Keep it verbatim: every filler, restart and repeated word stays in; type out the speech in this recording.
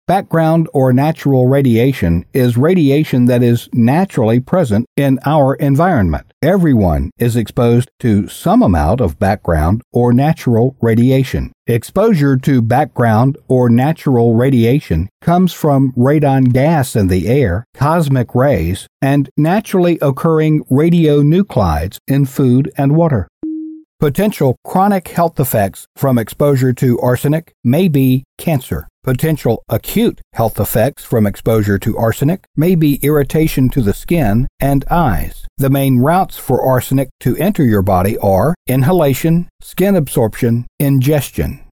Background or natural radiation is radiation that is naturally present in our environment. Everyone is exposed to some amount of background or natural radiation. Exposure to background or natural radiation comes from radon gas in the air, cosmic rays, and naturally occurring radionuclides in food and water. Potential chronic health effects from exposure to arsenic may be cancer. Potential acute health effects from exposure to arsenic may be irritation to the skin and eyes. The main routes for arsenic to enter your body are inhalation, skin absorption, ingestion.